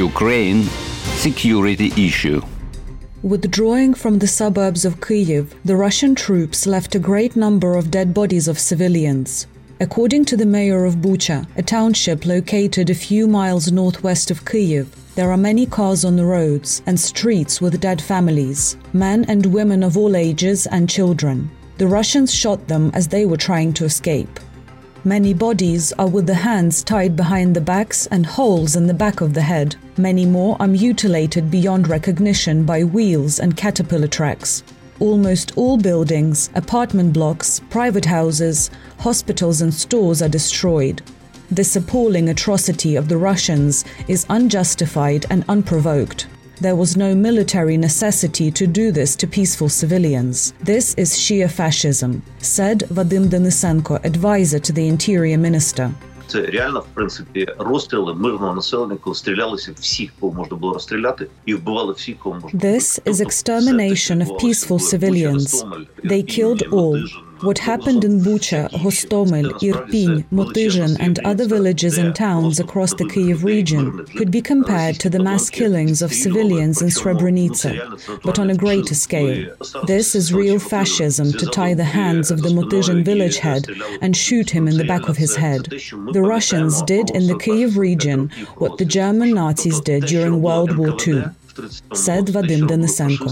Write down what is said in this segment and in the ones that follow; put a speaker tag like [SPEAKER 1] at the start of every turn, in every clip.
[SPEAKER 1] Ukraine security issue.
[SPEAKER 2] Withdrawing from the suburbs of Kyiv, the Russian troops left a great number of dead bodies of civilians. According to the mayor of Bucha, a township located a few miles northwest of Kyiv, there are many cars on the roads and streets with dead families, men and women of all ages and children. The Russians shot them as they were trying to escape. Many bodies are with the hands tied behind the backs and holes in the back of the head. Many more are mutilated beyond recognition by wheels and caterpillar tracks. Almost all buildings, apartment blocks, private houses, hospitals and stores are destroyed. This appalling atrocity of the Russians is unjustified and unprovoked. There was no military necessity to do this to peaceful civilians. This is sheer fascism, said Vadim Denisenko, advisor to the Interior Minister.
[SPEAKER 3] Це реально, в принципі, розстріли мирного населення, коли стрілялися всіх, кого можна було розстріляти, і вбивали всіх, кого можна.
[SPEAKER 2] This is extermination of peaceful civilians. They killed all. What happened in Bucha, Hostomel, Irpin, Motizhin and other villages and towns across the Kyiv region could be compared to the mass killings of civilians in Srebrenica, but on a greater scale. This is real fascism to tie the hands of the Motizhin village head and shoot him in the back of his head. The Russians did in the Kyiv region what the German Nazis did during World War II, said Vadim Denisenko.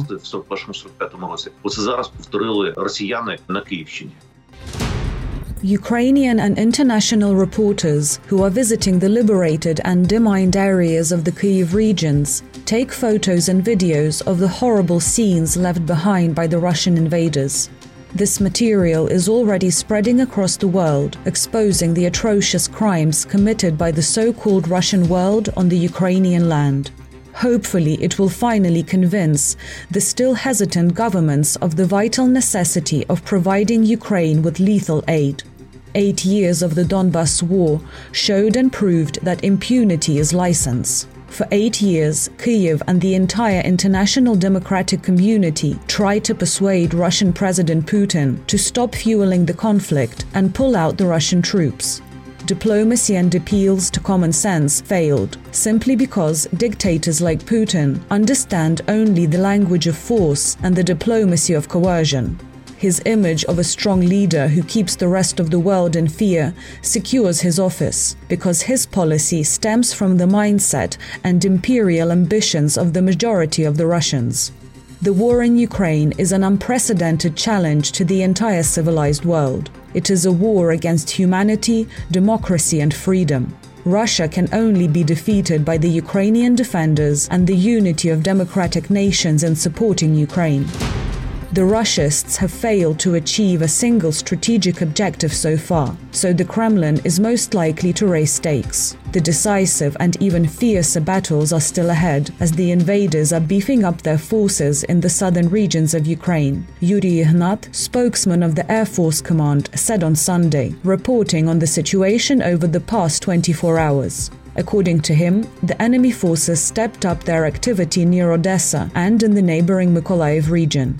[SPEAKER 2] Ukrainian and international reporters who are visiting the liberated and demined areas of the Kyiv regions take photos and videos of the horrible scenes left behind by the Russian invaders. This material is already spreading across the world, exposing the atrocious crimes committed by the so-called Russian world on the Ukrainian land. Hopefully, it will finally convince the still hesitant governments of the vital necessity of providing Ukraine with lethal aid. 8 years of the Donbas war showed and proved that impunity is license. For 8 years, Kyiv and the entire international democratic community tried to persuade Russian President Putin to stop fueling the conflict and pull out the Russian troops. Diplomacy and appeals to common sense failed, simply because dictators like Putin understand only the language of force and the diplomacy of coercion. His image of a strong leader who keeps the rest of the world in fear secures his office, because his policy stems from the mindset and imperial ambitions of the majority of the Russians. The war in Ukraine is an unprecedented challenge to the entire civilized world. It is a war against humanity, democracy and freedom. Russia can only be defeated by the Ukrainian defenders and the unity of democratic nations in supporting Ukraine. The Russists have failed to achieve a single strategic objective so far, so the Kremlin is most likely to raise stakes. The decisive and even fiercer battles are still ahead, as the invaders are beefing up their forces in the southern regions of Ukraine. Yuri Ignat, spokesman of the Air Force Command, said on Sunday, reporting on the situation over the past 24 hours. According to him, the enemy forces stepped up their activity near Odessa and in the neighboring Mykolaiv region.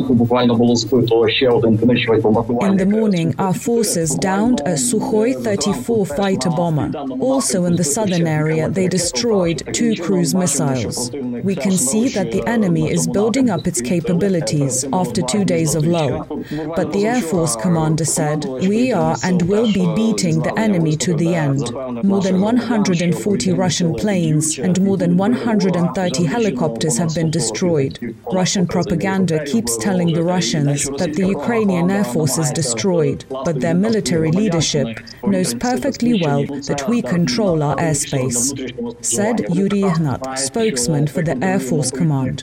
[SPEAKER 2] In the morning, our forces downed a Sukhoi 34 fighter bomber. Also in the southern area, they destroyed 2 cruise missiles. We can see that the enemy is building up its capabilities after 2 days of lull. But the Air Force commander said, "We are and will be beating the enemy to the end." More than 140 Russian planes and more than 130 helicopters have been destroyed. Russian propaganda keeps telling the Russians that the Ukrainian Air Force is destroyed, but their military leadership knows perfectly well that we control our airspace, said Yuri Ignat, spokesman for the Air Force Command.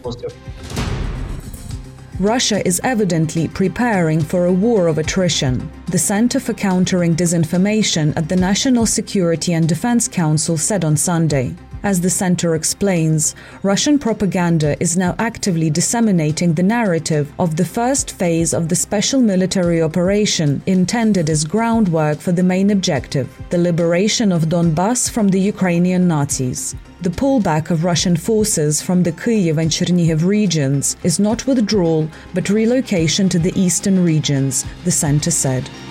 [SPEAKER 2] Russia is evidently preparing for a war of attrition. The Center for Countering Disinformation at the National Security and Defense Council said on Sunday. As the center explains, Russian propaganda is now actively disseminating the narrative of the first phase of the special military operation intended as groundwork for the main objective, the liberation of Donbas from the Ukrainian Nazis. The pullback of Russian forces from the Kyiv and Chernihiv regions is not withdrawal but relocation to the eastern regions, the center said.